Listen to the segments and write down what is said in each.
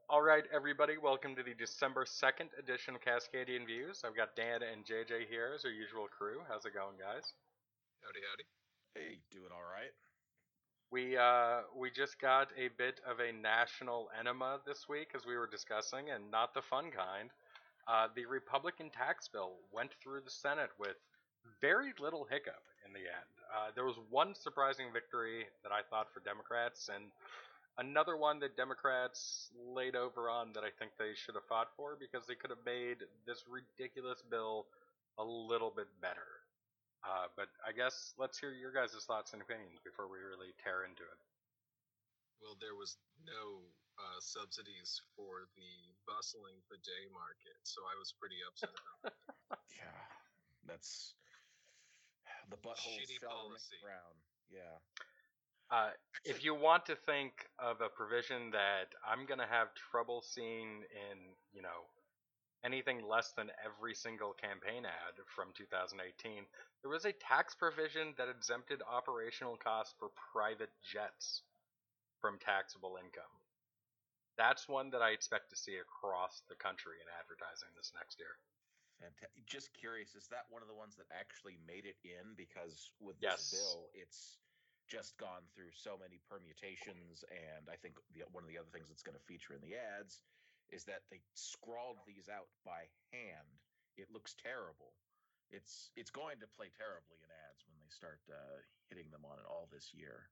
All right, everybody, welcome to the December 2nd edition of Cascadian Views. I've got Dan and JJ here as our usual crew. How's it going, guys? Howdy, howdy. Hey, doing all right? We just got a bit of a national enema this week, as we were discussing, and not the fun kind. The Republican tax bill went through the Senate with very little hiccup in the end. There was one surprising victory that I thought for Democrats, and another one that Democrats laid over on that I think they should have fought for because they could have made this ridiculous bill a little bit better. But I guess let's hear your guys' thoughts and opinions before we really tear into it. Well, there was no subsidies for the bustling bidet market, so I was pretty upset about Yeah, that's the butthole shitty fell to policy. the ground. Yeah, Uh, if actually, you want to think of a provision that I'm going to have trouble seeing in, anything less than every single campaign ad from 2018, there was a tax provision that exempted operational costs for private jets from taxable income. That's one that I expect to see across the country in advertising this next year. just curious, is that one of the ones that actually made it in? Because with this Yes. bill, it's just gone through so many permutations, and I think one of the other things that's going to feature in the ads is that they scrawled these out by hand. It looks terrible. It's going to play terribly in ads when they start hitting them on it all this year.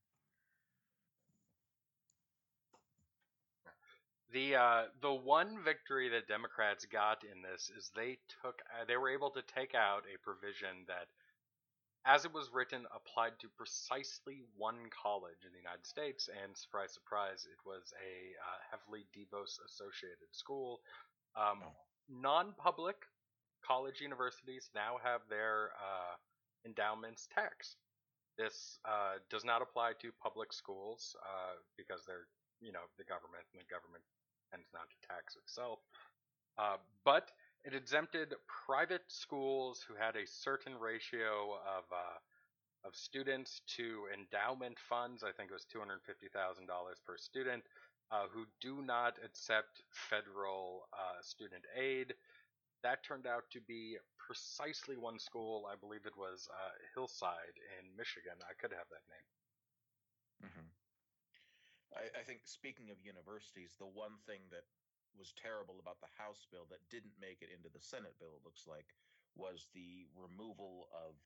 The one victory that Democrats got in this is they were able to take out a provision that, as it was written, applied to precisely one college in the United States, and surprise, surprise, it was a heavily DeVos associated school. Um, Oh, Non-public college universities now have their endowments taxed. This does not apply to public schools because they're, the government, and the government tends not to tax itself. But it exempted private schools who had a certain ratio of students to endowment funds. I think it was $250,000 per student. Who do not accept federal student aid. That turned out to be precisely one school. I believe it was Hillside in Michigan. I could have that name. hmm I think speaking of universities, the one thing that was terrible about the House bill that didn't make it into the Senate bill, it looks like, was the removal of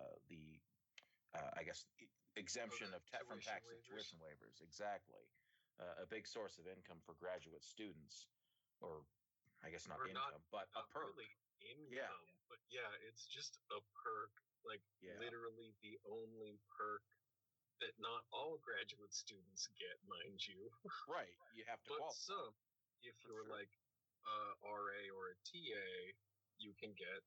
I guess, Oh, exemption the of from tuition tax and waivers. tuition waivers. Exactly, a big source of income for graduate students, or I guess not Or not income, but a not perk. really Yeah, income, but yeah, it's just a perk, like yeah, literally the only perk that not all graduate students get, mind you. right. You have to But qualify some, if for you're sure. like a RA or a TA, you can get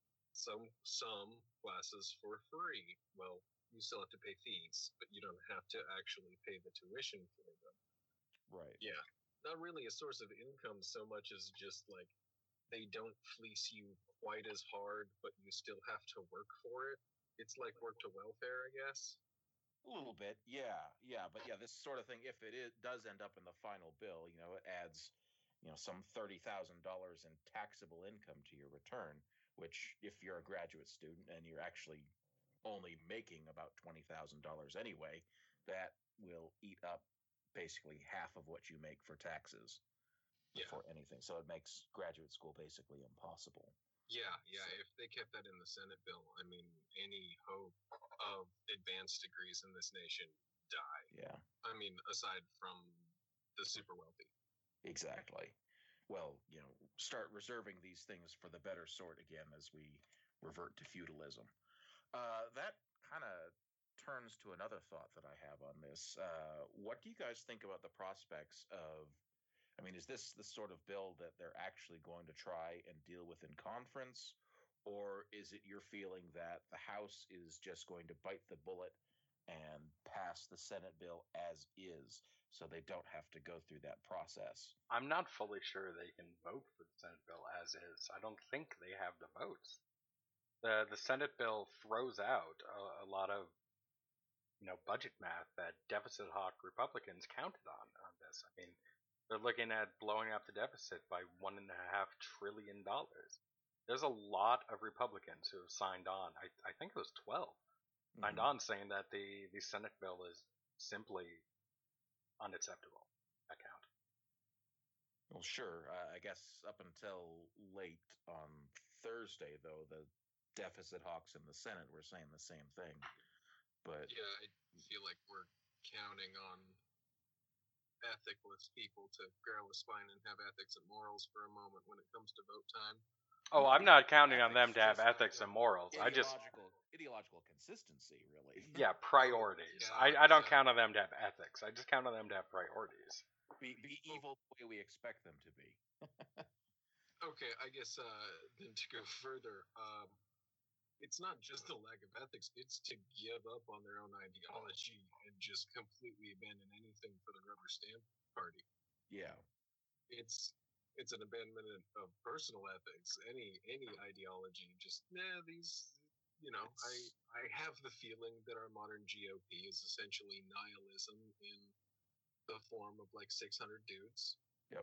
some classes for free. Well, you still have to pay fees, but you don't have to actually pay the tuition for them. Right. Yeah, not really a source of income so much as just like they don't fleece you quite as hard, but you still have to work for it. It's like work to welfare, I guess. A little bit, yeah, yeah, but yeah, this sort of thing, if does end up in the final bill, it adds, some $30,000 in taxable income to your return, which, if you're a graduate student and you're actually only making about $20,000 anyway, that will eat up basically half of what you make for taxes Yeah, for anything. So it makes graduate school basically impossible. yeah. So If they kept that in the Senate bill, I mean, any hope of advanced degrees in this nation die. yeah, I mean, aside from the super wealthy. exactly. Well, start reserving these things for the better sort again as we revert to feudalism. That kind of turns to another thought that I have on this. What do you guys think about the prospects of? I mean, is this the sort of bill that they're actually going to try and deal with in conference? Or is it your feeling that the House is just going to bite the bullet and pass the Senate bill as is so they don't have to go through that process? I'm not fully sure they can vote for the Senate bill as is. I don't think they have the votes. The Senate bill throws out a lot of budget math that deficit hawk Republicans counted on this. I mean, They're looking at blowing up the deficit by $1.5 trillion. There's a lot of Republicans who have signed on. I think it was 12 signed Mhm. on saying that the Senate bill is simply unacceptable. Account. Well, sure. I guess up until late on Thursday, though, the deficit hawks in the Senate were saying the same thing. But Yeah, I feel like we're counting on ethicless people to grow a spine and have ethics and morals for a moment when it comes to vote time. Oh, I'm not counting on them ethics, to have just ethics and morals. ideological consistency, really. Yeah, priorities. yeah, I don't yeah. count on them to have ethics. I just count on them to have priorities. Be evil the way we expect them to be. Okay, I guess then to go further, it's not just the lack of ethics; it's to give up on their own ideology and just completely abandon anything for the rubber stamp party. Yeah. It's an abandonment of personal ethics, any ideology. Just these. I have the feeling that our modern GOP is essentially nihilism in the form of like 600 dudes. Yep.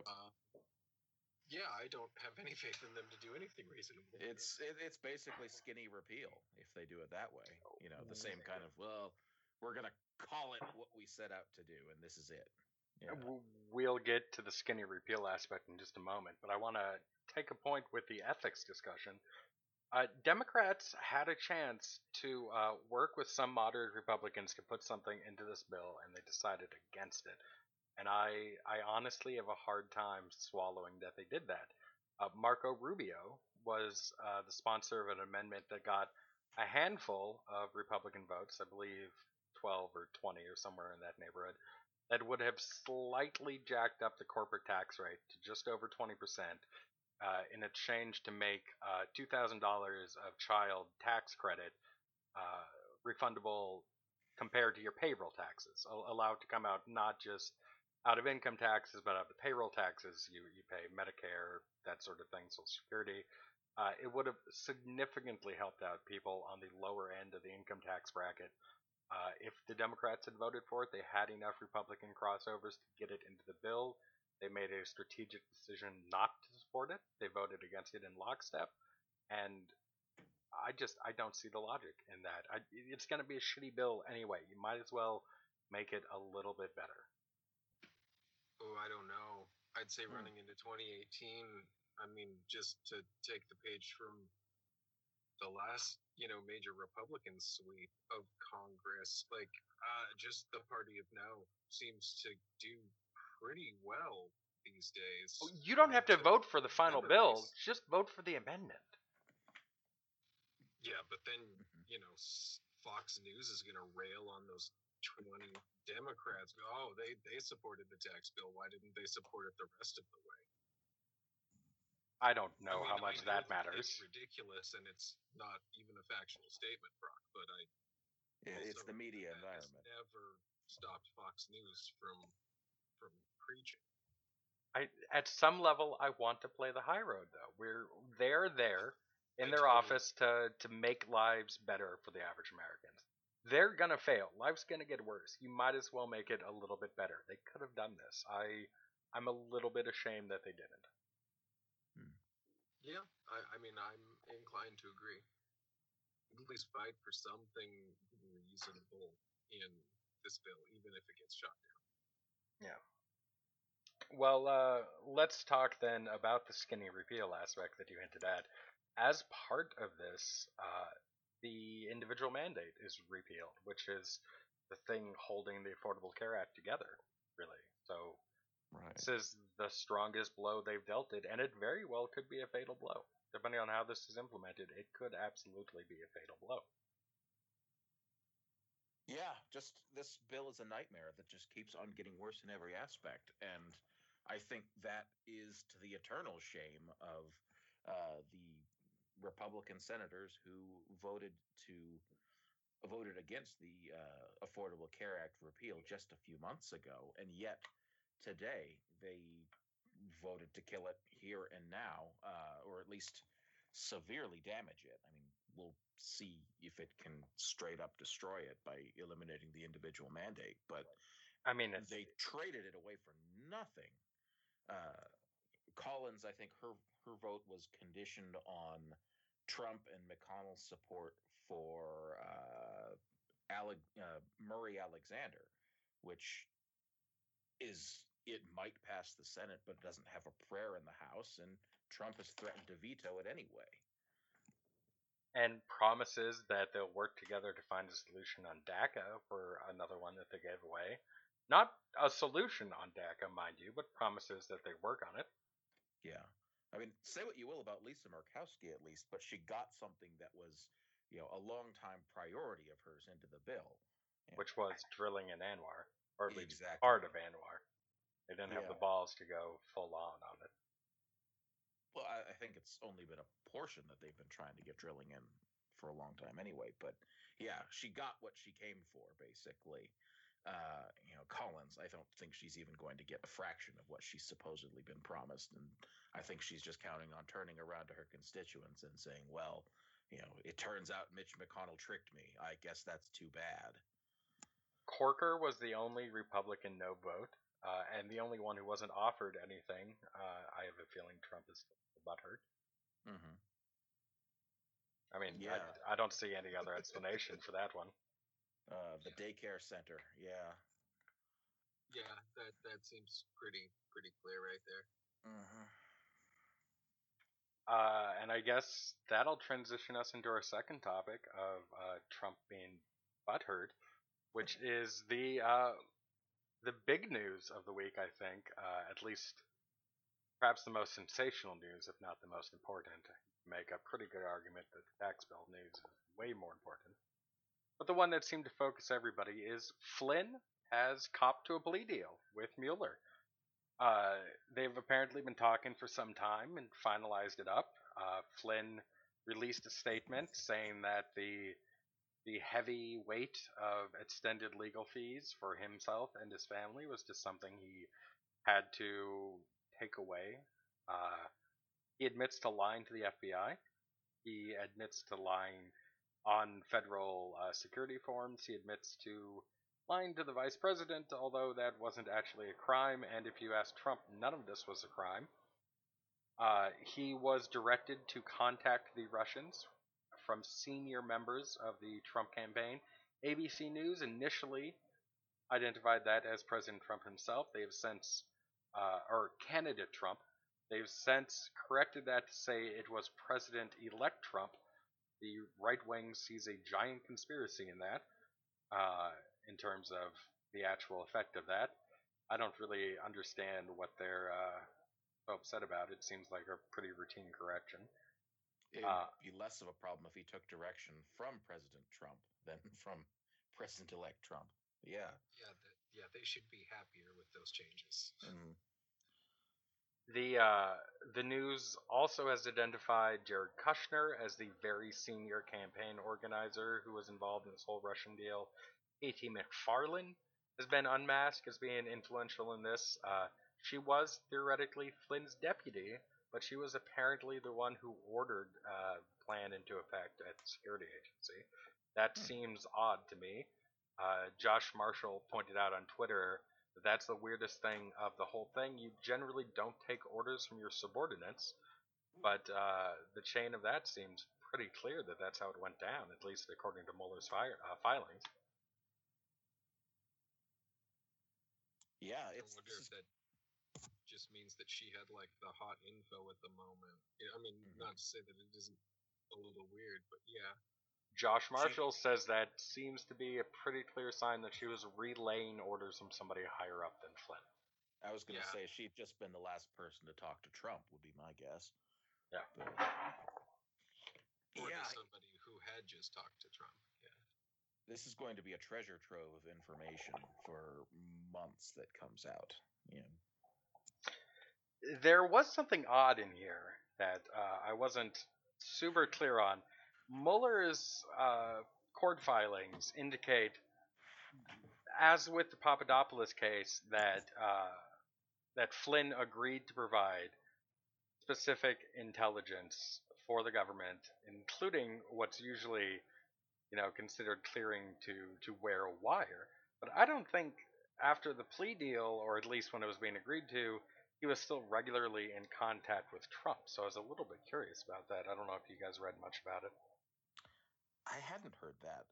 Yeah, I don't have any faith in them to do anything reasonable. It's basically skinny repeal if they do it that way. You know, the same kind of, well, we're gonna call it what we set out to do, and this is it. Yeah. We'll get to the skinny repeal aspect in just a moment, but I want to take a point with the ethics discussion. Democrats had a chance to work with some moderate Republicans to put something into this bill, and they decided against it. And I honestly have a hard time swallowing that they did that. Marco Rubio was the sponsor of an amendment that got a handful of Republican votes, I believe 12 or 20 or somewhere in that neighborhood, that would have slightly jacked up the corporate tax rate to just over 20% in exchange to make $2,000 of child tax credit uh, refundable compared to your payroll taxes, allowed to come out not just out of income taxes, but out of the payroll taxes you pay, Medicare, that sort of thing, Social Security. It would have significantly helped out people on the lower end of the income tax bracket. If the Democrats had voted for it, they had enough Republican crossovers to get it into the bill. They made a strategic decision not to support it. They voted against it in lockstep, and I don't see the logic in that. It's going to be a shitty bill anyway. You might as well make it a little bit better. Oh, I don't know. I'd say running into 2018, I mean, just to take the page from the last, major Republican sweep of Congress, like, just the party of now seems to do pretty well these days. You don't have to vote for the final bill. Base. Just vote for the amendment. Yeah, but then, Fox News is going to rail on those 20 Democrats. Oh, they supported the tax bill. Why didn't they support it the rest of the way? I don't know how much that matters. It's ridiculous, and it's not even a factual statement, Brock. But it's the media environment. Never stopped Fox News from preaching. At some level, I want to play the high road, though. They're there in their office to make lives better for the average Americans. They're gonna fail. Life's gonna get worse. You might as well make it a little bit better. They could have done this. I'm a little bit ashamed that they didn't. Yeah, I mean, I'm inclined to agree. At least fight for something reasonable in this bill, even if it gets shot down. Yeah. Well, let's talk then about the skinny repeal aspect that you hinted at. As part of this, the individual mandate is repealed, which is the thing holding the Affordable Care Act together, really. So this is the strongest blow they've dealt it, and it very well could be a fatal blow. Depending on how this is implemented, it could absolutely be a fatal blow. Yeah, just this bill is a nightmare that just keeps on getting worse in every aspect, and I think that is to the eternal shame of the Republican senators who voted against the Affordable Care Act repeal just a few months ago, and yet today they voted to kill it here and now, or at least severely damage it. I mean, we'll see if it can straight up destroy it by eliminating the individual mandate, but I mean, they traded it away for nothing Collins, I think her vote was conditioned on Trump and McConnell's support for Murray Alexander, which it might pass the Senate, but doesn't have a prayer in the House, and Trump has threatened to veto it anyway. And promises that they'll work together to find a solution on DACA for another one that they gave away. Not a solution on DACA, mind you, but promises that they work on it. Yeah. I mean, say what you will about Lisa Murkowski, at least, but she got something that was, a long-time priority of hers into the bill. Which was drilling in ANWR, or at least Exactly. part of ANWR. They didn't have Yeah. the balls to go full on it. Well, I think it's only been a portion that they've been trying to get drilling in for a long time anyway. But yeah, she got what she came for, basically. Collins, I don't think she's even going to get a fraction of what she's supposedly been promised. And I think she's just counting on turning around to her constituents and saying, well, it turns out Mitch McConnell tricked me. I guess that's too bad. Corker was the only Republican no vote, and the only one who wasn't offered anything. I have a feeling Trump is butthurt. Mm-hmm. I mean, yeah. I don't see any other explanation for that one. The daycare center, yeah. Yeah, that seems pretty clear right there. Mm-hmm. And I guess that'll transition us into our second topic of Trump being butthurt, which is the big news of the week. I think, at least, perhaps the most sensational news, if not the most important. Make a pretty good argument that the tax bill news is way more important. But the one that seemed to focus everybody is Flynn has copped to a plea deal with Mueller. They've apparently been talking for some time and finalized it up. Flynn released a statement saying that the heavy weight of extended legal fees for himself and his family was just something he had to take away. He admits to lying to the FBI. He admits to lying on federal security forms. He admits to lying to the vice president, although that wasn't actually a crime. And if you ask Trump, none of this was a crime. He was directed to contact the Russians from senior members of the Trump campaign. ABC News initially identified that as President Trump himself. They have since, or candidate Trump, they've since corrected that to say it was President-elect Trump. The right wing sees a giant conspiracy in that, in terms of the actual effect of that. I don't really understand what they're so upset about. It seems like a pretty routine correction. It would be less of a problem if he took direction from President Trump than from President-elect Trump. Yeah. Yeah, they should be happier with those changes. Mm. The news also has identified Jared Kushner as the very senior campaign organizer who was involved in this whole Russian deal. A.T. McFarlane has been unmasked as being influential in this. She was theoretically Flynn's deputy, but she was apparently the one who ordered the plan into effect at the security agency. That seems odd to me. Josh Marshall pointed out on Twitter that that's the weirdest thing of the whole thing. You generally don't take orders from your subordinates, but the chain of that seems pretty clear that that's how it went down, at least according to Mueller's filings. Yeah, I wonder if that just means that she had like the hot info at the moment. I mean, not to say that it isn't a little weird, but yeah. Josh Marshall says that seems to be a pretty clear sign that she was relaying orders from somebody higher up than Flynn. I was going to say she'd just been the last person to talk to Trump, would be my guess. Yeah. But, or to somebody who had just talked to Trump. Yeah. This is going to be a treasure trove of information for months that comes out. Yeah. There was something odd in here that I wasn't super clear on. Mueller's court filings indicate, as with the Papadopoulos case, that that Flynn agreed to provide specific intelligence for the government, including what's usually, considered clearing to wear a wire. But I don't think after the plea deal, or at least when it was being agreed to, he was still regularly in contact with Trump. So I was a little bit curious about that. I don't know if you guys read much about it. I hadn't heard that.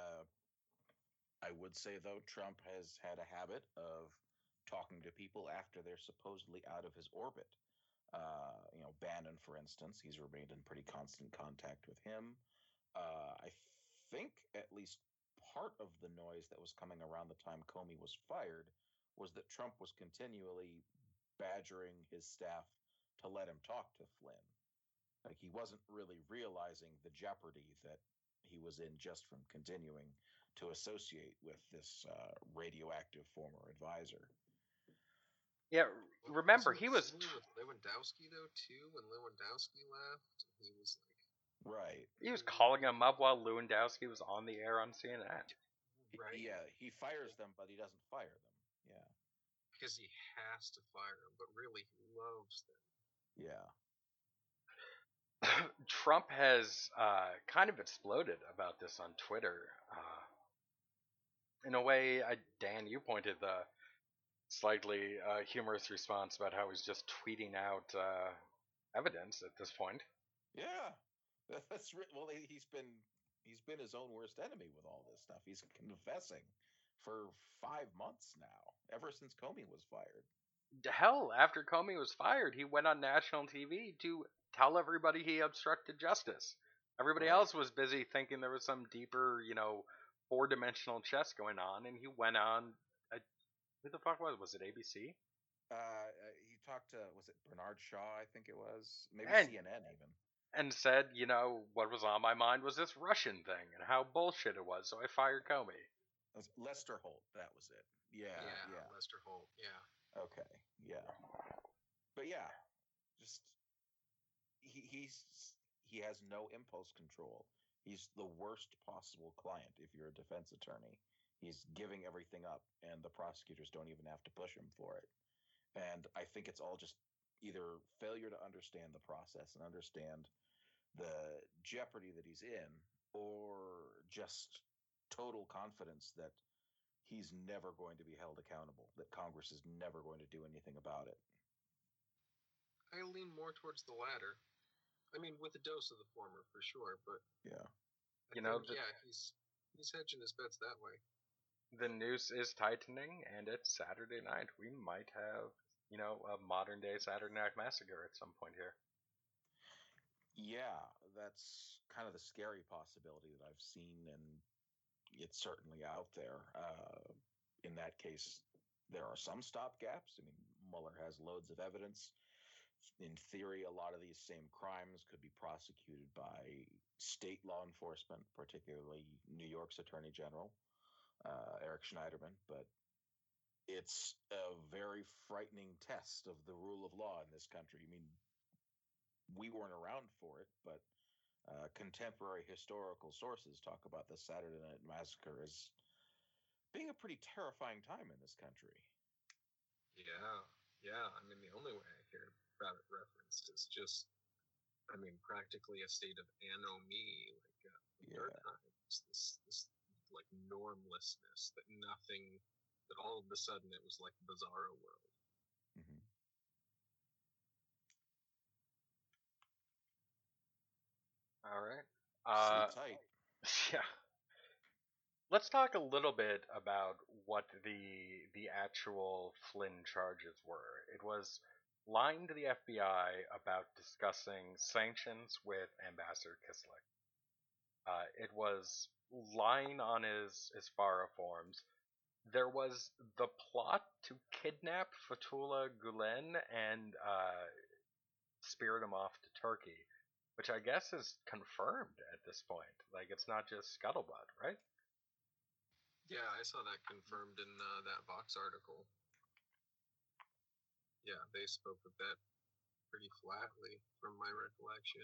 I would say, though, Trump has had a habit of talking to people after they're supposedly out of his orbit. Bannon, for instance, he's remained in pretty constant contact with him. I think at least part of the noise that was coming around the time Comey was fired was that Trump was continually badgering his staff to let him talk to Flynn. Like he wasn't really realizing the jeopardy that he was in just from continuing to associate with this radioactive former advisor. Yeah, remember, Wasn't he it was. similar with Lewandowski though too? When Lewandowski left, he was like, Right. He was calling him up while Lewandowski was on the air on CNN. right? Yeah, he fires them, but he doesn't fire them. Yeah. Because he has to fire them, but really he loves them. Yeah. Trump has kind of exploded about this on Twitter. In a way, Dan, you pointed the slightly humorous response about how he's just tweeting out evidence at this point. Yeah. Well, he's been his own worst enemy with all this stuff. He's confessing for 5 months now, ever since Comey was fired. Hell, after Comey was fired, he went on national TV to tell everybody he obstructed justice. Everybody Right. else was busy thinking there was some deeper, four-dimensional chess going on, and he went on. Who the fuck was it? Was it ABC? He talked to, was it Bernard Shaw? I think it was, maybe And CNN even. and said, what was on my mind was this Russian thing and how bullshit it was, so I fired Comey. It was Lester Holt. That was it. Yeah. Lester Holt. Yeah. Okay. Yeah. But yeah, just he has no impulse control. He's the worst possible client if you're a defense attorney. He's giving everything up, and the prosecutors don't even have to push him for it. And I think it's all just either failure to understand the process and understand the jeopardy that he's in, or just total confidence that he's never going to be held accountable, that Congress is never going to do anything about it. I lean more towards the latter. I mean, with a dose of the former for sure, but yeah, he's hedging his bets that way. The noose is tightening, and it's Saturday night. We might have, a modern day Saturday Night Massacre at some point here. Yeah, that's kind of the scary possibility that I've seen, and it's certainly out there. In that case, there are some stopgaps. I mean, Mueller has loads of evidence. In theory, a lot of these same crimes could be prosecuted by state law enforcement, particularly New York's Attorney General, Eric Schneiderman. But it's a very frightening test of the rule of law in this country. I mean, we weren't around for it, but contemporary historical sources talk about the Saturday Night Massacre as being a pretty terrifying time in this country. Yeah. I mean, the only way I hear about it referenced is just, practically a state of anomie, like your times. This like normlessness that all of a sudden it was like bizarro world. Mm-hmm. All right. Sleep tight. Yeah. Let's talk a little bit about what the actual Flynn charges were. It was lying to the FBI about discussing sanctions with Ambassador Kislyak. It was lying on his FARA forms. There was the plot to kidnap Fethullah Gulen and spirit him off to Turkey, which I guess is confirmed at this point. Like, it's not just scuttlebutt, right? Yeah, I saw that confirmed in that Vox article. Yeah, they spoke of that pretty flatly from my recollection.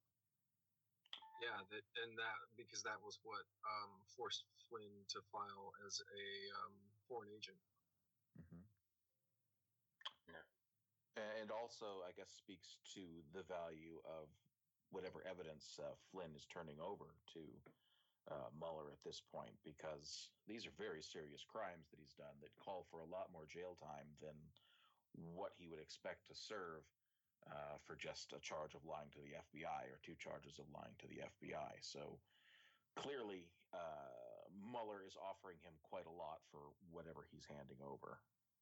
Yeah, that because that was what forced Flynn to file as a foreign agent. Mm-hmm. Yeah. And also, I guess, speaks to the value of whatever evidence Flynn is turning over to Mueller at this point, because these are very serious crimes that he's done that call for a lot more jail time than what he would expect to serve for just a charge of lying to the FBI or two charges of lying to the FBI. So clearly, Mueller is offering him quite a lot for whatever he's handing over.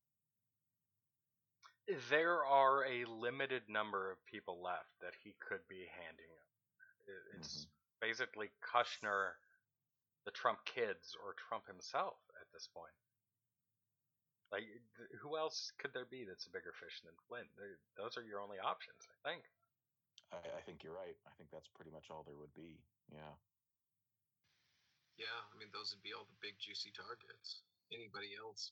There are a limited number of people left that he could be handing. It's basically Kushner, the Trump kids, or Trump himself at this point. Like, who else could there be that's a bigger fish than Flynn? Those are your only options, I think. I think you're right. I think that's pretty much all there would be. Yeah. Yeah, I mean, those would be all the big juicy targets. Anybody else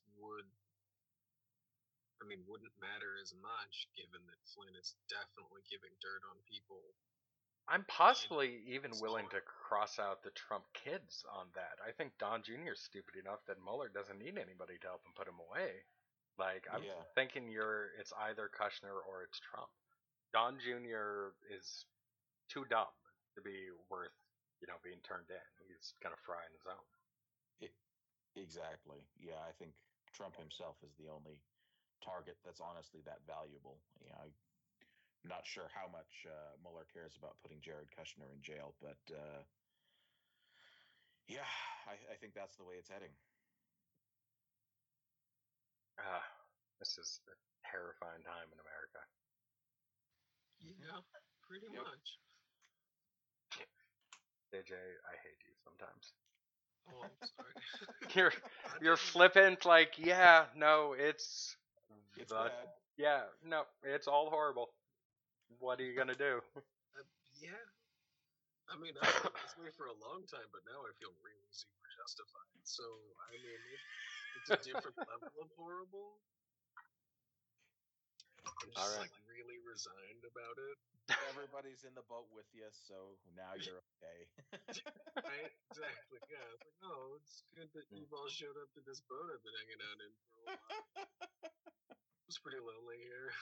wouldn't matter as much, given that Flynn is definitely giving dirt on people. I'm possibly even willing to cross out the Trump kids on that. I think Don Jr. is stupid enough that Mueller doesn't need anybody to help him put him away. Like, I'm thinking it's either Kushner or it's Trump. Don Jr. is too dumb to be worth, being turned in. He's gonna fry on his own. Exactly. Yeah, I think Trump himself is the only target that's honestly that valuable. I'm not sure how much Mueller cares about putting Jared Kushner in jail, but yeah, I think that's the way it's heading. This is a terrifying time in America. Yeah, pretty much. JJ, I hate you sometimes. Oh, I'm sorry. You're flippant, like, yeah, no, it's bad. Yeah, no, it's all horrible. What are you gonna do? Yeah. I mean, I felt this way for a long time, but now I feel really super justified. So, I mean, it's a different level of horrible. I'm just like really resigned about it. Everybody's in the boat with you, so now you're okay. Right? Exactly. Yeah. It's like, oh, it's good that you've all showed up to this boat I've been hanging out in for a while. It's pretty lonely here.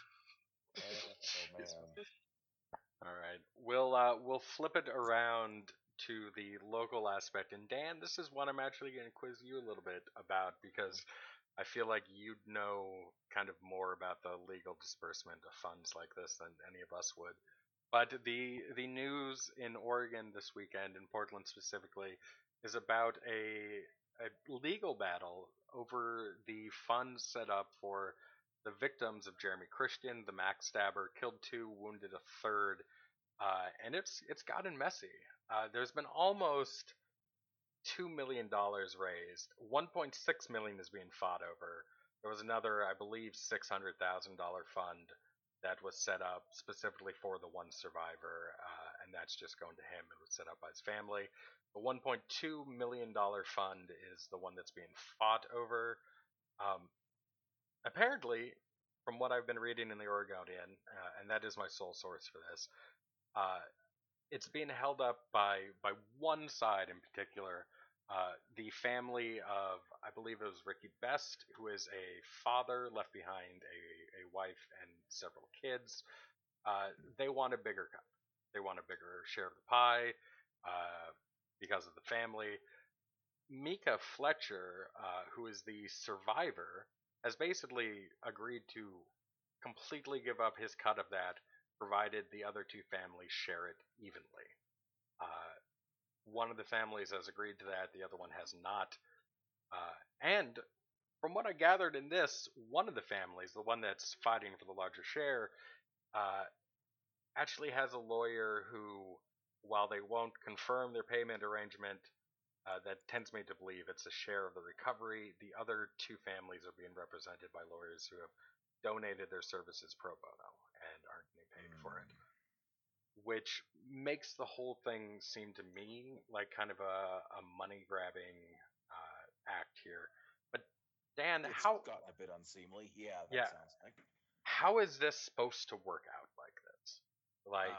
Oh man. All right, we'll flip it around to the local aspect, and Dan, this is one I'm actually going to quiz you a little bit about because I feel like you'd know kind of more about the legal disbursement of funds like this than any of us would. But the news in Oregon this weekend, in Portland specifically, is about a legal battle over the funds set up for the victims of Jeremy Christian, the Max stabber, killed two, wounded a third, and it's gotten messy. There's been almost $2 million raised. $1.6 million is being fought over. There was another, I believe, $600,000 fund that was set up specifically for the one survivor, and that's just going to him. It was set up by his family. The $1.2 million fund is the one that's being fought over. Apparently, from what I've been reading in the Oregonian, and that is my sole source for this, it's being held up by one side in particular. The family of, I believe it was Ricky Best, who is a father left behind a wife and several kids. They want a bigger cut. They want a bigger share of the pie because of the family. Mika Fletcher, who is the survivor, has basically agreed to completely give up his cut of that, provided the other two families share it evenly. One of the families has agreed to that, the other one has not. And from what I gathered in this, one of the families, the one that's fighting for the larger share, actually has a lawyer who, while they won't confirm their payment arrangement, that tends me to believe it's a share of the recovery. The other two families are being represented by lawyers who have donated their services pro bono and aren't getting paid for it, which makes the whole thing seem to me like kind of a money grabbing act here. But Dan, it's how gotten a bit unseemly? Yeah, sounds like. How is this supposed to work out like this? Like,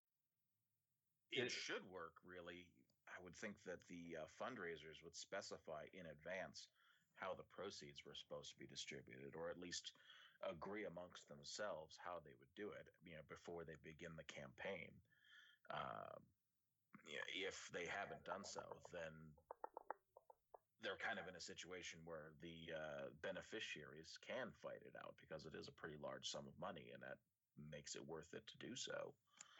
it should work, really. I would think that the fundraisers would specify in advance how the proceeds were supposed to be distributed, or at least agree amongst themselves how they would do it, before they begin the campaign. If they haven't done so, then they're kind of in a situation where the beneficiaries can fight it out because it is a pretty large sum of money, and that makes it worth it to do so.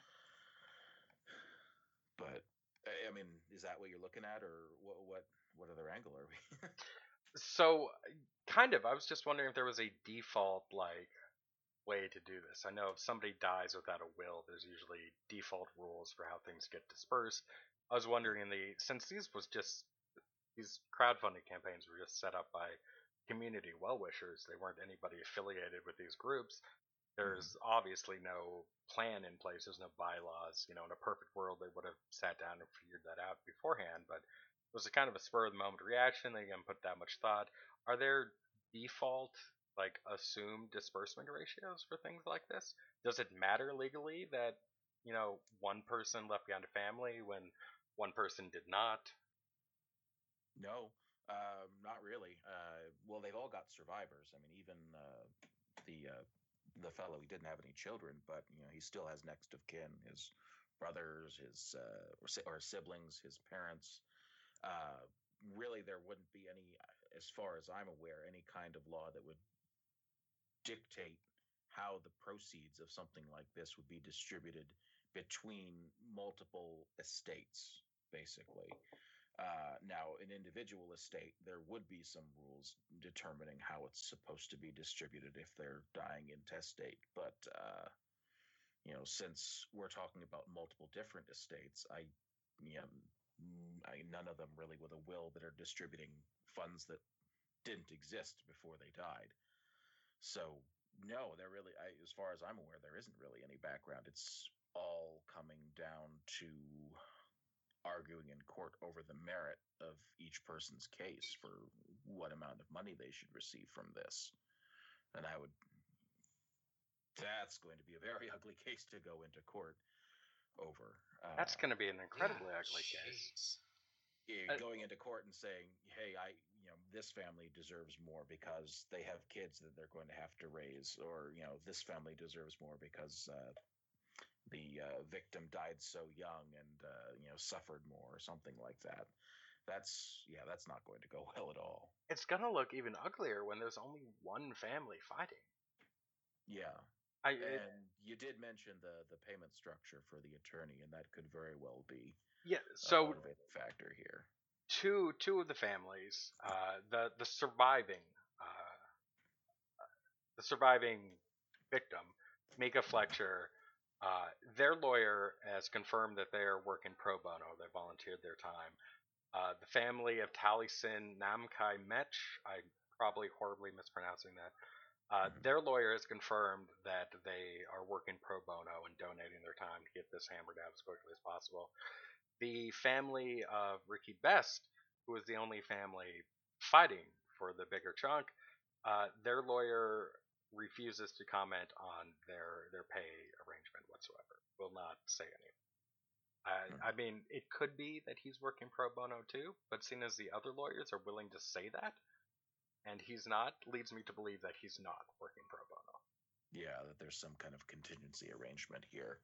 But I mean, is that what you're looking at, or what other angle are we? So, kind of. I was just wondering if there was a default like way to do this. I know if somebody dies without a will, there's usually default rules for how things get dispersed. I was wondering since these crowdfunding campaigns were just set up by community well wishers, they weren't anybody affiliated with these groups. There's obviously no plan in place. There's no bylaws. In a perfect world, they would have sat down and figured that out beforehand. But it was a kind of a spur of the moment reaction. They didn't put that much thought. Are there default, like, assumed disbursement ratios for things like this? Does it matter legally that one person left behind a family when one person did not? No, not really. Well, they've all got survivors. I mean, even the the fellow, he didn't have any children, but he still has next of kin, his brothers, his or siblings, his parents. Uh, Really, there wouldn't be any, as far as I'm aware, any kind of law that would dictate how the proceeds of something like this would be distributed between multiple estates, basically. Now, an individual estate, there would be some rules determining how it's supposed to be distributed if they're dying intestate. But, since we're talking about multiple different estates, none of them really with a will that are distributing funds that didn't exist before they died. So, no, as far as I'm aware, there isn't really any background. It's all coming down to arguing in court over the merit of each person's case for what amount of money they should receive from this. And that's going to be a very ugly case to go into court over. That's going to be an incredibly Yeah, ugly case. jeez. Going into court and saying, "Hey, this family deserves more because they have kids that they're going to have to raise," or this family deserves more because the victim died so young and suffered more, or something like that. That's not going to go well at all. It's going to look even uglier when there's only one family fighting. Yeah. I And you did mention the payment structure for the attorney, and that could very well be Yeah, a so motivating factor here. two of the families, the surviving uh, the surviving victim, Mika Fletcher, their lawyer has confirmed that they are working pro bono. They volunteered their time. The family of Taliesin Namkai Mech, I'm probably horribly mispronouncing that. Their lawyer has confirmed that they are working pro bono and donating their time to get this hammered out as quickly as possible. The family of Ricky Best, who is the only family fighting for the bigger chunk, their lawyer refuses to comment on their pay arrangement whatsoever. Will not say anything. I mean, it could be that he's working pro bono too, but seeing as the other lawyers are willing to say that, and he's not, leads me to believe that he's not working pro bono. Yeah, that there's some kind of contingency arrangement here.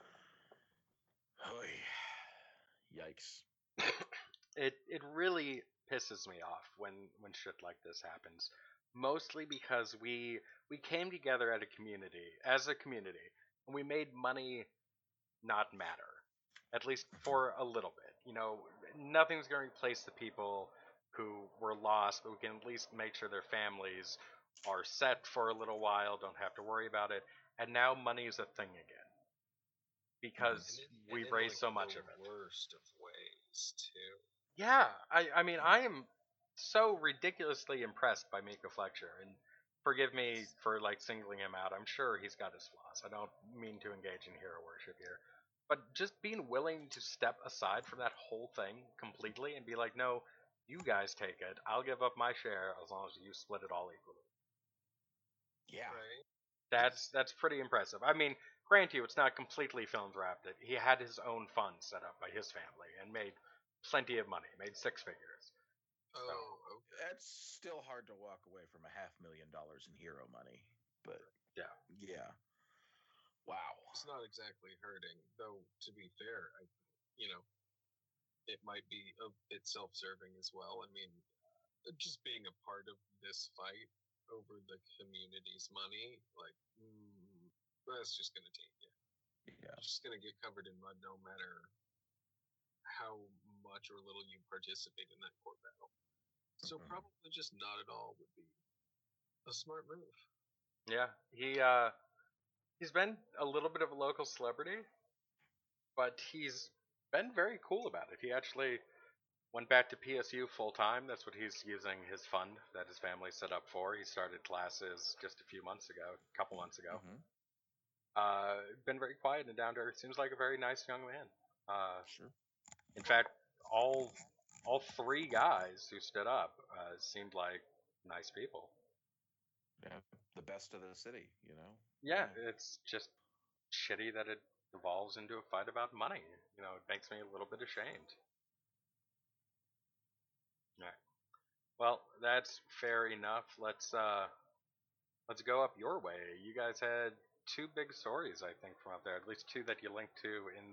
Oy. Yikes. It really pisses me off when shit like this happens. Mostly because we came together as a community, and we made money not matter. At least for a little bit. Nothing's going to replace the people who were lost, but we can at least make sure their families are set for a little while, don't have to worry about it. And now money is a thing again because we've raised so much of it. Worst of ways too. Yeah, I mean, I am so ridiculously impressed by Mika Fletcher, and forgive me for like singling him out. I'm sure he's got his flaws. I don't mean to engage in hero worship here, but just being willing to step aside from that whole thing completely and be like, no, you guys take it. I'll give up my share as long as you split it all equally. Yeah. Right? That's pretty impressive. I mean, grant you, it's not completely philanthropic. He had his own fund set up by his family and made plenty of money, made six figures. Oh, okay. That's still hard to walk away from $500,000 in hero money, but yeah. Wow. It's not exactly hurting, though. To be fair, you know, it might be a bit self-serving as well. I mean, just being a part of this fight over the community's money, like, that's just going to take you. Yeah. You're just going to get covered in mud no matter how much or little you participate in that court battle. So probably just not at all would be a smart move. Yeah, he's been a little bit of a local celebrity, but he's been very cool about it. He actually went back to PSU full time. That's what he's using his fund that his family set up for. He started classes just a couple months ago. Been very quiet and down to earth. Seems like a very nice young man. Sure. In fact, all three guys who stood up seemed like nice people. Yeah, the best of the city, Yeah, it's just shitty that it evolves into a fight about money. It makes me a little bit ashamed. Right. Well, that's fair enough. Let's go up your way. You guys had two big stories, I think, from up there. At least two that you linked to in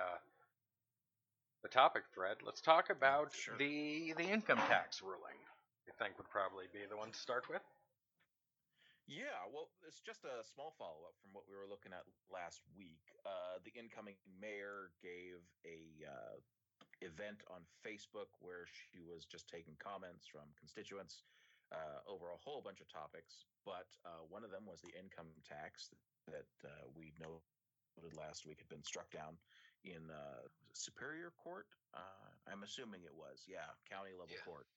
the topic thread. Let's talk about sure. the income tax ruling. I think would probably be the one to start with. Yeah, well, it's just a small follow-up from what we were looking at last week. The incoming mayor gave a event on Facebook where she was just taking comments from constituents over a whole bunch of topics, but one of them was the income tax that we noted last week had been struck down in Superior Court. I'm assuming it was, county level court.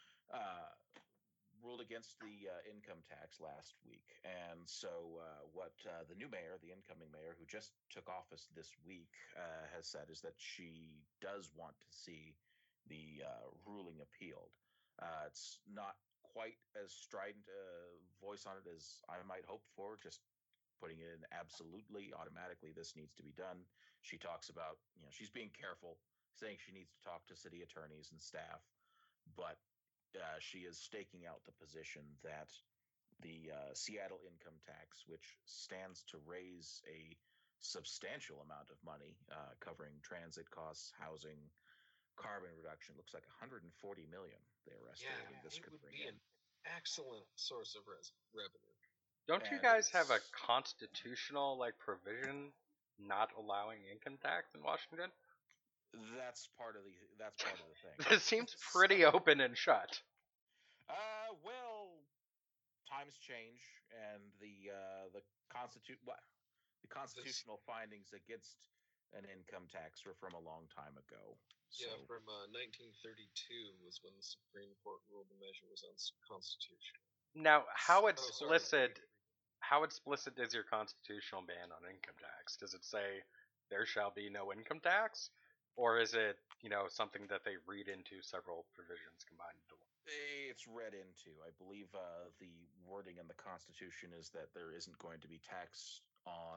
Ruled against the income tax last week. And so what the new mayor, the incoming mayor, who just took office this week, has said is that she does want to see the ruling appealed. It's not quite as strident a voice on it as I might hope for, just putting it in absolutely automatically this needs to be done. She talks about, she's being careful, saying she needs to talk to city attorneys and staff, but she is staking out the position that the Seattle income tax, which stands to raise a substantial amount of money, covering transit costs, housing, carbon reduction, looks like 140 million they're estimating this could bring in. An excellent source of revenue. Don't you guys have a constitutional provision not allowing income tax in Washington? That's part of the thing. It seems pretty open and shut. Well, times change, and the constitutional findings against an income tax were from a long time ago. Yeah, from 1932 was when the Supreme Court ruled the measure was unconstitutional. Now, how explicit is your constitutional ban on income tax? Does it say there shall be no income tax? Or is it, something that they read into several provisions combined into one? It's read into. I believe the wording in the Constitution is that there isn't going to be tax on,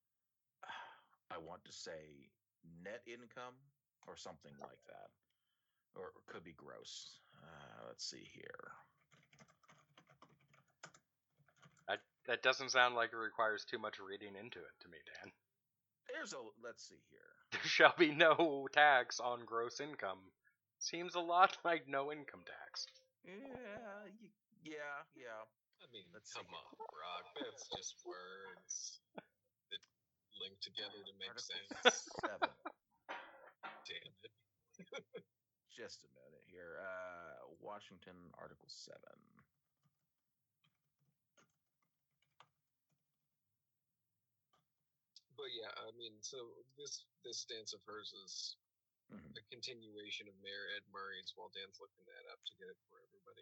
I want to say, net income or something like that. Or it could be gross. Let's see here. That doesn't sound like it requires too much reading into it to me, Dan. Let's see here. There shall be no tax on gross income. Seems a lot like no income tax. Yeah. I mean, come on, Brock. That's just words that link together to make sense. 7. Damn it. Just a minute here. Washington, Article 7. But yeah, I mean, so this stance of hers is a continuation of Mayor Ed Murray's while Dan's looking that up to get it for everybody.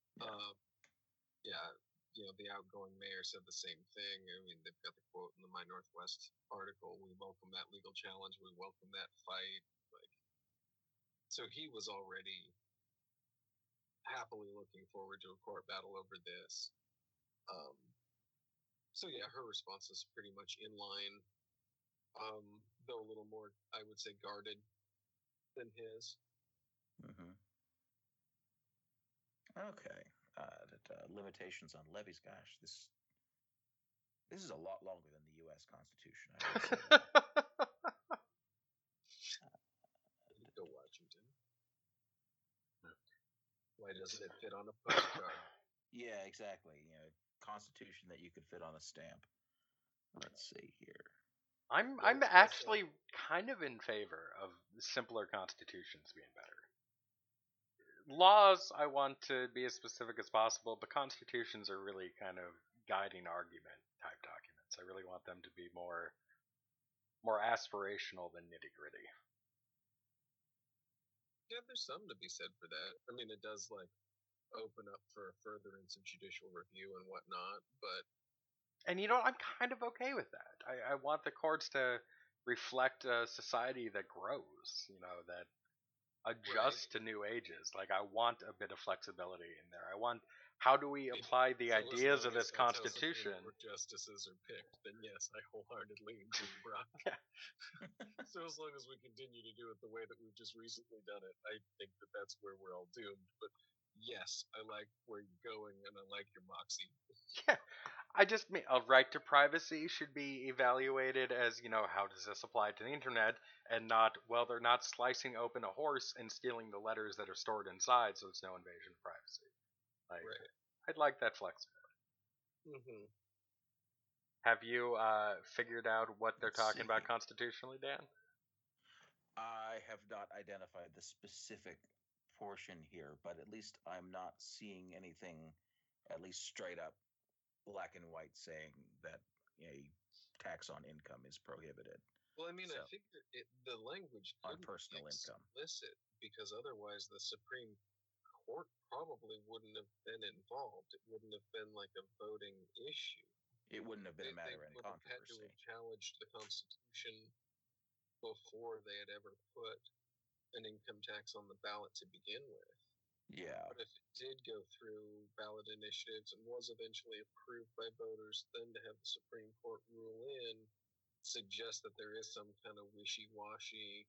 The outgoing mayor said the same thing. I mean, they've got the quote in the My Northwest article: "We welcome that legal challenge. We welcome that fight." So he was already happily looking forward to a court battle over this. So yeah, her response is pretty much in line, though a little more, I would say, guarded than his. Okay. Limitations on levies. Gosh, this is a lot longer than the U.S. Constitution. Go Washington. Why doesn't that fit on a postcard. Yeah, exactly. Constitution that you could fit on a stamp. Let's see here. I'm actually kind of in favor of simpler constitutions being better. Laws I want to be as specific as possible, but constitutions are really kind of guiding argument type documents. I really want them to be more aspirational than nitty gritty. Yeah, there's something to be said for that. I mean, it does open up for furtherance of judicial review and whatnot, but And I'm kind of okay with that. I want the courts to reflect a society that grows, that adjusts to new ages. Like, I want a bit of flexibility in there. I want, how do we apply the so ideas as of long this as that's how Constitution? Supreme Court justices are picked, then yes, I wholeheartedly agree, Brock. Yeah. So as long as we continue to do it the way that we've just recently done it, I think that that's where we're all doomed. But yes, I like where you're going, and I like your moxie. Yeah, I just mean a right to privacy should be evaluated as, how does this apply to the internet, and not, well, they're not slicing open a horse and stealing the letters that are stored inside, so it's no invasion of privacy. Like, Right. I'd like that flexibility. Mm-hmm. Have you figured out what they're Let's talking about see. constitutionally, Dan? I have not identified the specific portion here, but at least I'm not seeing anything, at least straight up black and white, saying that a tax on income is prohibited Well, I mean, I So- figure the language on couldn't personal be income. explicit because otherwise the Supreme Court probably wouldn't have been involved. It wouldn't have been like a voting issue. It wouldn't have been a matter of any would have had to controversy. have challenged the Constitution before they had ever put an income tax on the ballot to begin with. Yeah, But if it did go through ballot initiatives and was eventually approved by voters, then to have the Supreme Court rule in suggests that there is some kind of wishy-washy,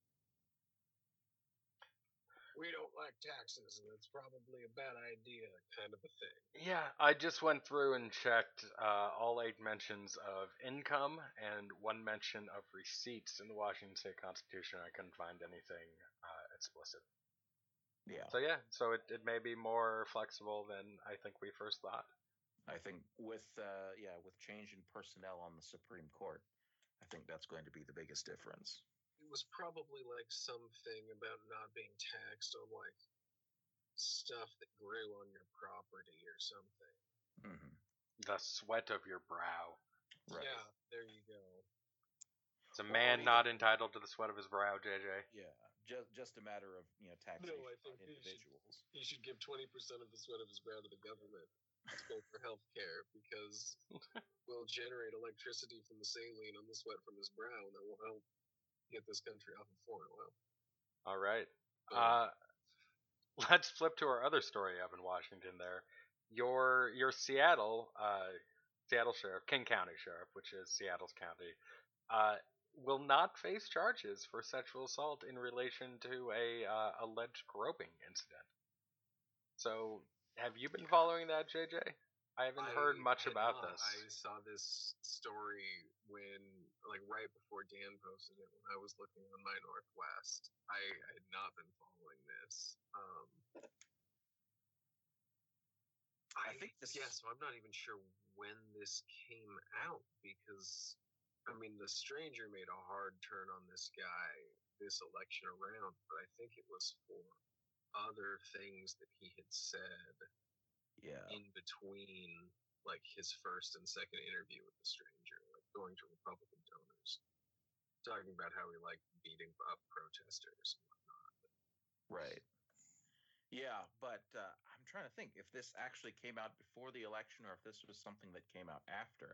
we don't like taxes and it's probably a bad idea kind of a thing. Yeah, I just went through and checked all 8 mentions of income and 1 mention of receipts in the Washington State Constitution. I couldn't find anything explicit. yeah. So it may be more flexible than I think we first thought. I think with change in personnel on the Supreme Court, I think that's going to be the biggest difference. It was probably like something about not being taxed on stuff that grew on your property or something. Mm-hmm. The sweat of your brow. Right. Yeah, there you go. It's a man not entitled to the sweat of his brow, JJ. Yeah, just a matter of taxation I think on individuals. He should give 20% of the sweat of his brow to the government to pay for health care because we'll generate electricity from the saline on the sweat from his brow and that will help get this country off of foreign oil. All right. Let's flip to our other story up in Washington there. Your Seattle Sheriff, King County Sheriff, which is Seattle's county, will not face charges for sexual assault in relation to a alleged groping incident. So, have you been following that, JJ? I haven't heard much about this. I saw this story when, right before Dan posted it, when I was looking on My Northwest. I had not been following this. I think this. Yeah, so I'm not even sure when this came out because, the stranger made a hard turn on this guy this election around, but I think it was for other things that he had said. Yeah. In between his first and second interview with the stranger, going to Republican donors, talking about how he liked beating up protesters and whatnot. Right. Yeah, but I'm trying to think if this actually came out before the election or if this was something that came out after.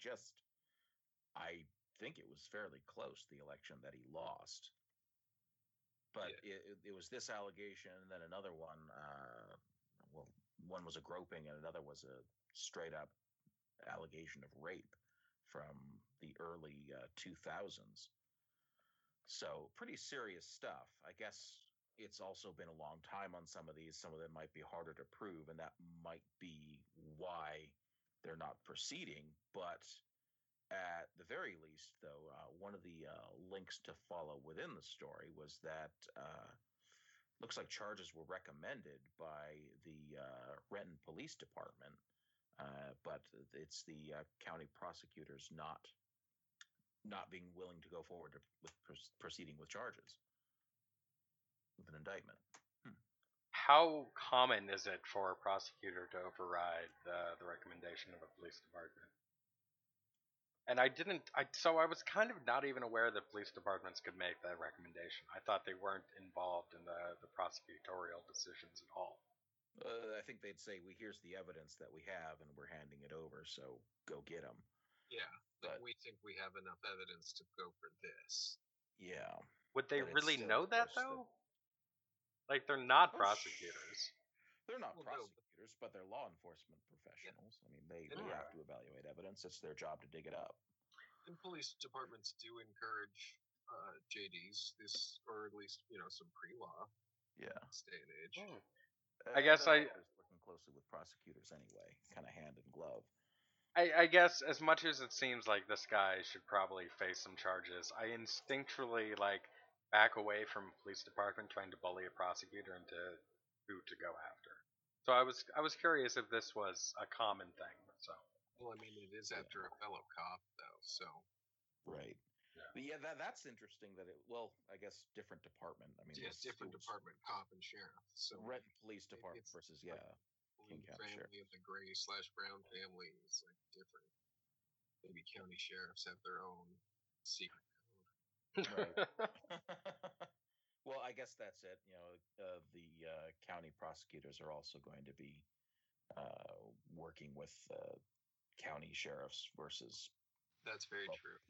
I think it was fairly close, the election that he lost. But yeah. it was this allegation and then another one. One was a groping and another was a straight up allegation of rape from the early 2000s. So pretty serious stuff. I guess it's also been a long time on some of these. Some of them might be harder to prove, and that might be why they're not proceeding. But at the very least, though, one of the links to follow within the story was that looks like charges were recommended by the Renton Police Department, but it's the county prosecutors not being willing to go forward with proceeding with charges with an indictment. How common is it for a prosecutor to override the recommendation of a police department? And so I was kind of not even aware that police departments could make that recommendation. I thought they weren't involved in the prosecutorial decisions at all. I think they'd say, here's the evidence that we have, and we're handing it over, so go get them. Yeah, But we think we have enough evidence to go for this. yeah, Would they but really still, know of that course, though? Like they're not Oh, prosecutors. they're not Well, no. prosecutors, but they're law enforcement professionals. I mean, they Yeah. have to evaluate evidence. It's their job to dig it up. And police departments do encourage JDs, or at least some pre-law Yeah. this day and age. I guess they're always working closely with prosecutors anyway, kind of hand in glove. I guess as much as it seems like this guy should probably face some charges, I instinctually back away from a police department trying to bully a prosecutor into who to go after. So I was curious if this was a common thing. So Well, I mean, it is after a fellow cop, though. So right. But yeah, that's interesting. I guess different department. I mean, yeah, different department, cop and sheriff. So Renton Police Department versus King County family Sheriff. of the Gray/Brown family is different. Maybe county sheriffs have their own secret code. Right. Well, I guess that's it. The county prosecutors are also going to be working with county sheriffs versus. That's very true.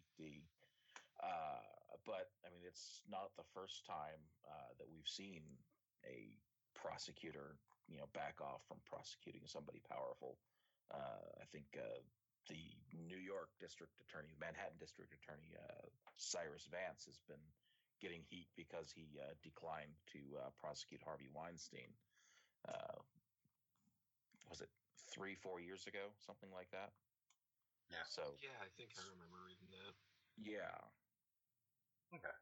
But I mean, it's not the first time that we've seen a prosecutor, back off from prosecuting somebody powerful. I think the New York District Attorney, Manhattan District Attorney Cyrus Vance has been getting heat because he declined to prosecute Harvey Weinstein. Was it 3-4 years ago, something like that? Yeah. So yeah, I think I remember reading that. Yeah. Okay.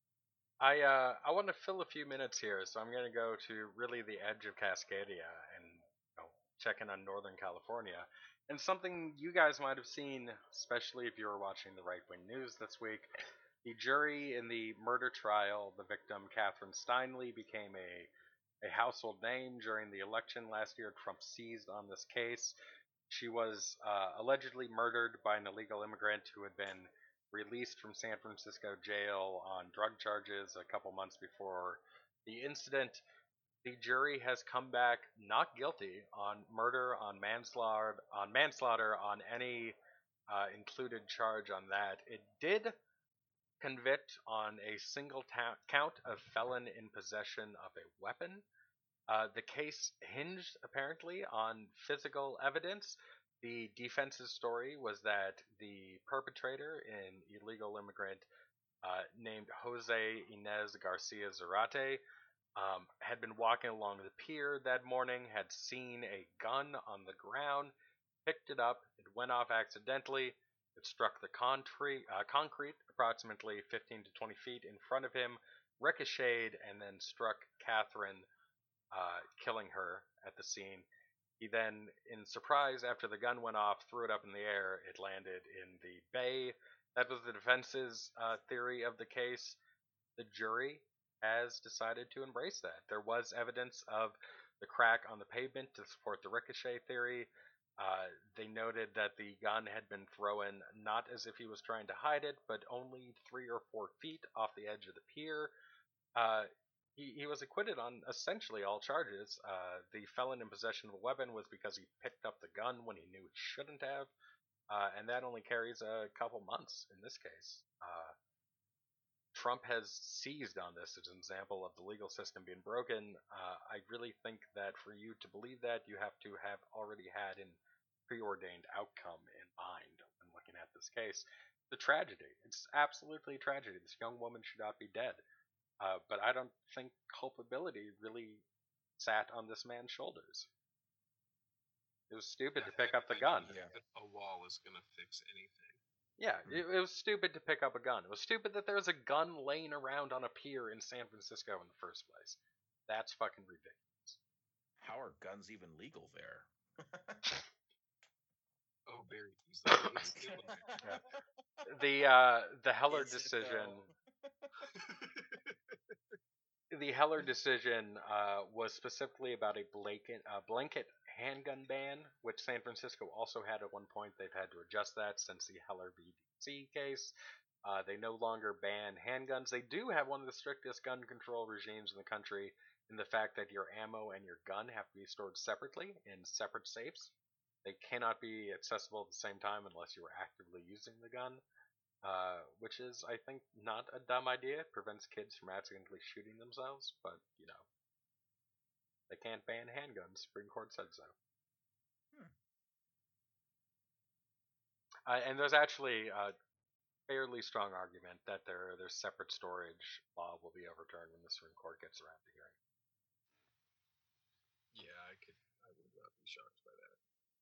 I want to fill a few minutes here, so I'm going to go to really the edge of Cascadia and check in on Northern California. And something you guys might have seen, especially if you were watching the right-wing news this week, the jury in the murder trial, the victim Catherine Steinle became a household name during the election last year. Trump seized on this case. She was allegedly murdered by an illegal immigrant who had been released from San Francisco jail on drug charges a couple months before the incident. The jury has come back not guilty on murder, on manslaughter, on any included charge on that. It did convict on a single count of felon in possession of a weapon. The case hinged apparently on physical evidence. The defense's story was that the perpetrator, an illegal immigrant named Jose Inez Garcia Zarate, had been walking along the pier that morning, had seen a gun on the ground, picked it up, it went off accidentally, it struck the concrete approximately 15 to 20 feet in front of him, ricocheted, and then struck Catherine, killing her at the scene. He then, in surprise, after the gun went off, threw it up in the air. It landed in the bay. That was the defense's theory of the case. The jury has decided to embrace that. There was evidence of the crack on the pavement to support the ricochet theory. They noted that the gun had been thrown not as if he was trying to hide it, but only 3 or 4 feet off the edge of the pier. He was acquitted on essentially all charges. The felon in possession of a weapon was because he picked up the gun when he knew he shouldn't have, and that only carries a couple months in this case. Trump has seized on this as an example of the legal system being broken. I really think that for you to believe that, you have to have already had a preordained outcome in mind when looking at this case. It's a tragedy. It's absolutely a tragedy. This young woman should not be dead. But I don't think culpability really sat on this man's shoulders. It was stupid to pick up the gun. A wall is going to fix anything. Yeah, it was stupid to pick up a gun. It was stupid that there was a gun laying around on a pier in San Francisco in the first place. That's fucking ridiculous. How are guns even legal there? Oh, very easily. It's still The Heller Is it, decision. though? The Heller decision was specifically about a blanket handgun ban, which San Francisco also had at one point. They've had to adjust that since the Heller v. DC case. They no longer ban handguns. They do have one of the strictest gun control regimes in the country in the fact that your ammo and your gun have to be stored separately in separate safes. They cannot be accessible at the same time unless you are actively using the gun. Which is, I think, not a dumb idea. It prevents kids from accidentally shooting themselves, but, they can't ban handguns. Supreme Court said so. And there's actually a fairly strong argument that their separate storage law will be overturned when the Supreme Court gets around to hearing. Yeah, I would not be shocked by that.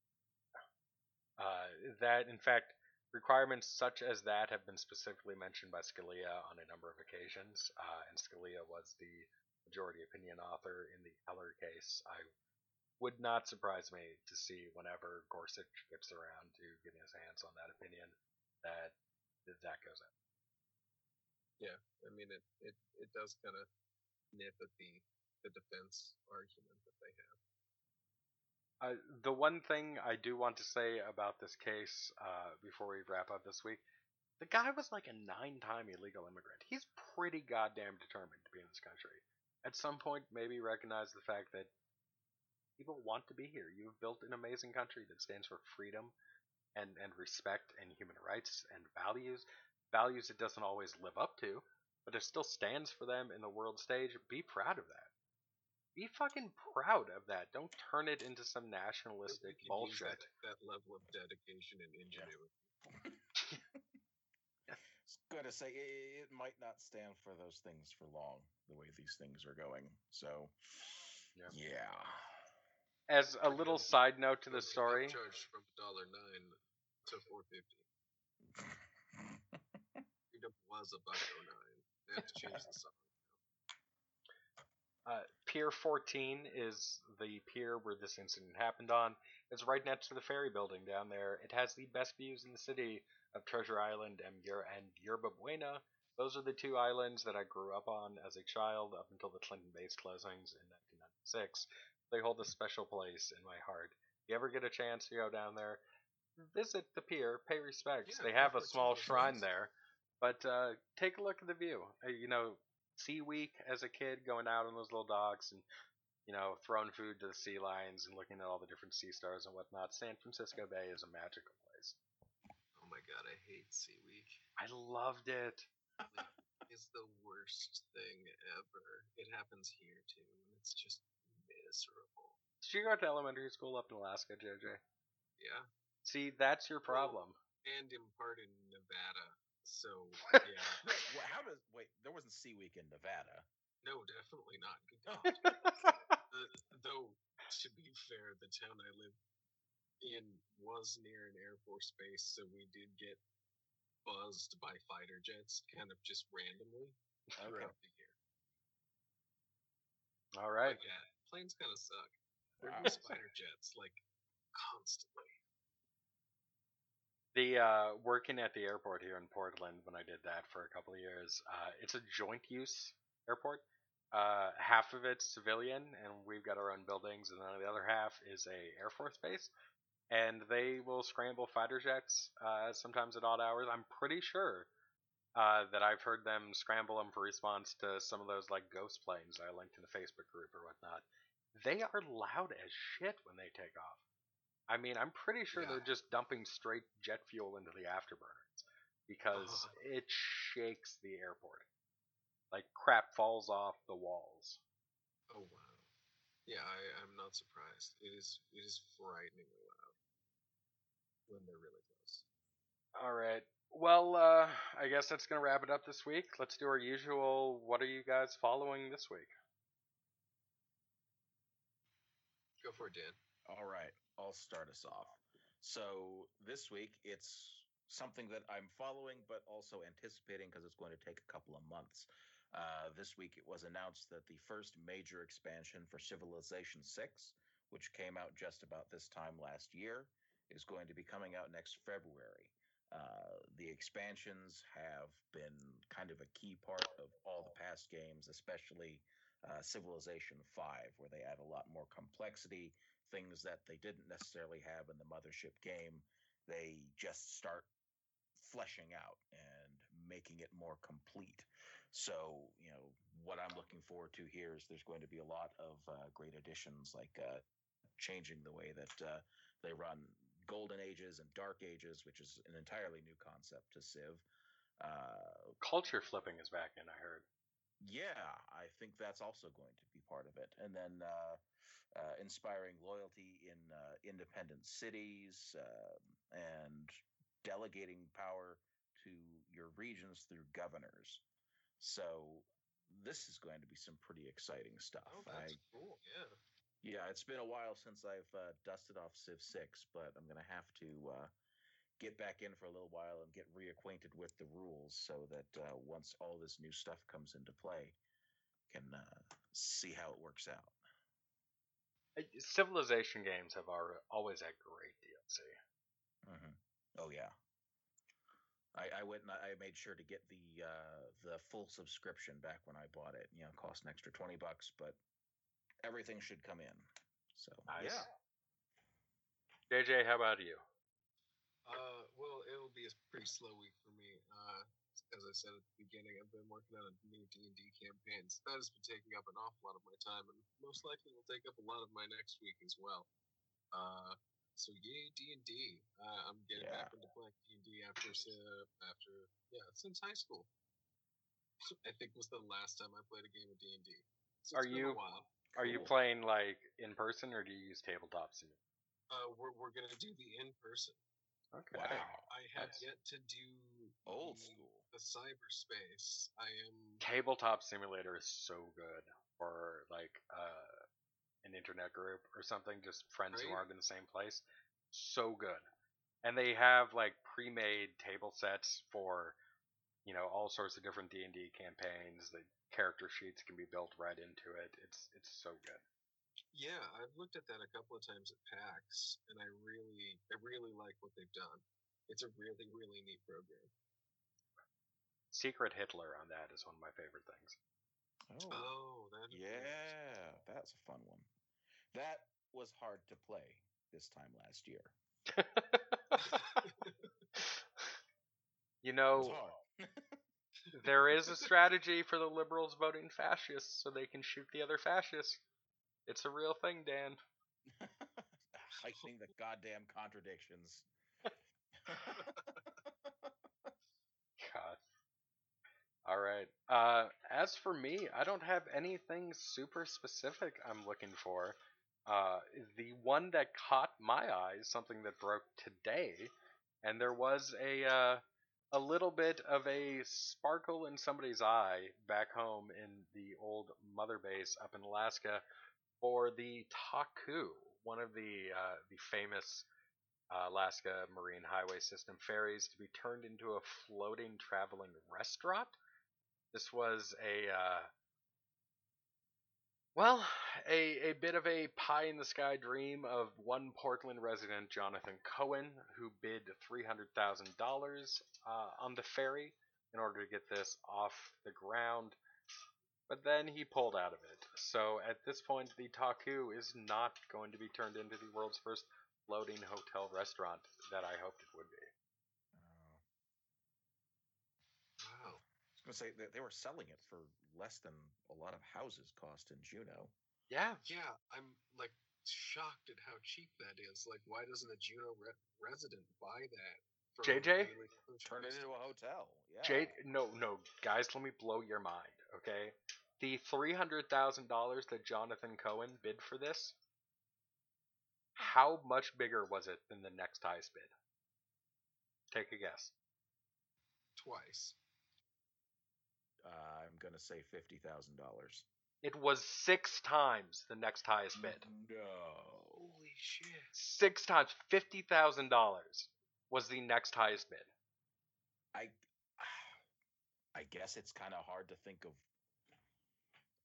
That, in fact, requirements such as that have been specifically mentioned by Scalia on a number of occasions, and Scalia was the majority opinion author in the Heller case. I would not surprise me to see whenever Gorsuch gets around to getting his hands on that opinion that goes out. Yeah, I mean it does kind of nip at the defense argument that they have. The one thing I do want to say about this case before we wrap up this week, the guy was like a 9-time illegal immigrant. He's pretty goddamn determined to be in this country. At some point, maybe recognize the fact that people want to be here. You've built an amazing country that stands for freedom and respect and human rights and values. Values it doesn't always live up to, but it still stands for them in the world stage. Be proud of that. Be fucking proud of that. Don't turn it into some nationalistic bullshit. That level of dedication and ingenuity. I was going to say it might not stand for those things for long, the way these things are going. So, yeah. As a little side note to the story, charged from $1.09 to $4.50. Freedom was $1.09. They have to change the song. Pier 14 is the pier where this incident happened on. It's right next to the ferry building down there. It has the best views in the city of Treasure Island and Yerba Buena. Those are the two islands that I grew up on as a child up until the Clinton base closings in 1996. They hold a special place in my heart. If you ever get a chance to go down there, visit the pier, pay respects. Yeah, they have a small nice. shrine there, but take a look at the view. Sea Week as a kid, going out on those little docks and throwing food to the sea lions and looking at all the different sea stars and whatnot. San Francisco Bay is a magical place. Oh my god, I hate Sea Week. I loved it. It's the worst thing ever. It happens here too, and it's just miserable. Did you go to elementary school up in Alaska, JJ? Yeah. See, that's your problem. And in part in Nevada. So yeah. There wasn't Sea Week in Nevada. No, definitely not. Good God. Though, to be fair, the town I live in was near an Air Force base, so we did get buzzed by fighter jets kind of just randomly throughout the year. All right. But yeah, planes kind of suck. There are fighter jets, like, constantly. The working at the airport here in Portland when I did that for a couple of years, it's a joint use airport. Half of it's civilian, and we've got our own buildings, and then the other half is a Air Force base. And they will scramble fighter jets sometimes at odd hours. I'm pretty sure that I've heard them scramble them for response to some of those like ghost planes I linked in the Facebook group or whatnot. They are loud as shit when they take off. I mean, I'm pretty sure they're just dumping straight jet fuel into the afterburners because it shakes the airport. Like crap falls off the walls. Oh wow! Yeah, I'm not surprised. It is frighteningly loud when they're really close. All right. Well, I guess that's gonna wrap it up this week. Let's do our usual. What are you guys following this week? Go for it, Dan. All right, I'll start us off. So this week, it's something that I'm following, but also anticipating because it's going to take a couple of months. This week it was announced that the first major expansion for Civilization 6, which came out just about this time last year, is going to be coming out next February. The expansions have been kind of a key part of all the past games, especially Civilization 5, where they add a lot more complexity, things that they didn't necessarily have in the Mothership game. They just start fleshing out and making it more complete. So, what I'm looking forward to here is there's going to be a lot of great additions, like changing the way that they run Golden Ages and Dark Ages, which is an entirely new concept to Civ. Culture flipping is back in, I heard. Yeah, I think that's also going to be part of it. And then inspiring loyalty in independent cities and delegating power to your regions through governors. So this is going to be some pretty exciting stuff. Oh, that's cool. Yeah. Yeah, it's been a while since I've dusted off Civ 6, but I'm going to have to get back in for a little while and get reacquainted with the rules so that once all this new stuff comes into play, can see how it works out. Civilization games have always had great DLC. Mm-hmm. Oh yeah, I went and I made sure to get the full subscription back when I bought it. It cost an extra $20, but everything should come in. So nice. Yeah. JJ, how about you? Well, it'll be a pretty slow week for me. As I said at the beginning, I've been working on a new D&D campaign. So that has been taking up an awful lot of my time, and most likely will take up a lot of my next week as well. So yay D&D! I'm getting back into playing D&D after since high school. I think was the last time I played a game of D&D. So it's been a while. Are you playing like in person or do you use tabletop simulator? We're gonna do the in person. Okay. Wow. I have yet to do old school. The cyberspace. Tabletop simulator is so good for like an internet group or something, just friends who aren't in the same place. So good. And they have like pre-made table sets for all sorts of different D&D campaigns. The character sheets can be built right into it. It's so good. Yeah, I've looked at that a couple of times at PAX, and I really like what they've done. It's a really, really neat program. Secret Hitler on that is one of my favorite things. That's a fun one. That was hard to play this time last year. There is a strategy for the liberals voting fascists so they can shoot the other fascists. It's a real thing, Dan. Heightening the goddamn contradictions. God. All right. As for me, I don't have anything super specific I'm looking for. The one that caught my eye is something that broke today, and there was a little bit of a sparkle in somebody's eye back home in the old mother base up in Alaska for the Taku, one of the famous Alaska Marine Highway System ferries, to be turned into a floating traveling restaurant. This was a bit of a pie-in-the-sky dream of one Portland resident, Jonathan Cohen, who bid $300,000 on the ferry in order to get this off the ground, but then he pulled out of it. So at this point, the Taku is not going to be turned into the world's first floating hotel restaurant that I hoped it would be. Wow. I was going to say that they were selling it for less than a lot of houses cost in Juneau. Yeah. Yeah, I'm like shocked at how cheap that is. Like, why doesn't a Juneau resident buy that? JJ? Turn it into a hotel. Yeah. No, guys, let me blow your mind, okay? The $300,000 that Jonathan Cohen bid for this, how much bigger was it than the next highest bid? Take a guess. Twice. I'm going to say $50,000. It was 6 times the next highest bid. No. Holy shit. 6 times. $50,000 was the next highest bid. I guess it's kind of hard to think of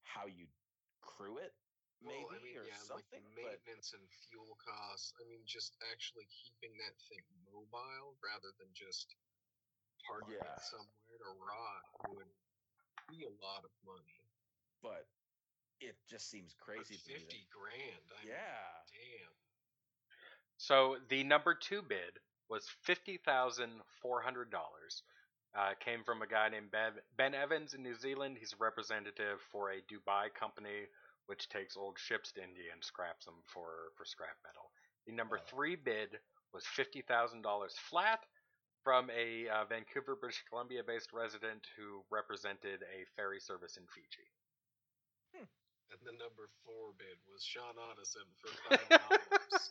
how you crew it, maybe, Well, I mean, or yeah, like something. But maintenance and fuel costs. I mean, just actually keeping that thing mobile rather than just parking Yeah. it somewhere to rot would be a lot of money. but it just seems But crazy to me that 50 grand, I mean, yeah. damn. So the number 2 bid was $50,400. Came from a guy named Ben Evans in New Zealand. He's a representative for a Dubai company which takes old ships to India and scraps them for scrap metal. The number Oh. 3 bid was $50,000 flat from a Vancouver, British Columbia based resident who represented a ferry service in Fiji. And the number 4 bid was Sean Otteson for $5.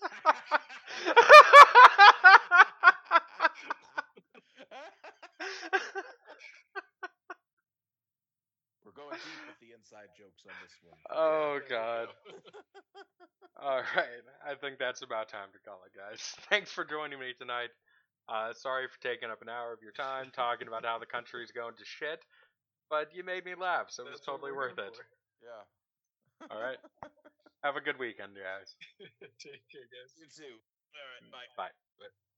We're going deep with the inside jokes on this one. Oh, Yeah, there God. we go. All right. I think that's about time to call it, guys. Thanks for joining me tonight. Sorry for taking up an hour of your time talking about how the country's going to shit, but you made me laugh, so it was That's what totally we're worth here it. for. Yeah. All right. Have a good weekend, guys. Take care, guys. You too. All right. Bye. Bye. Bye.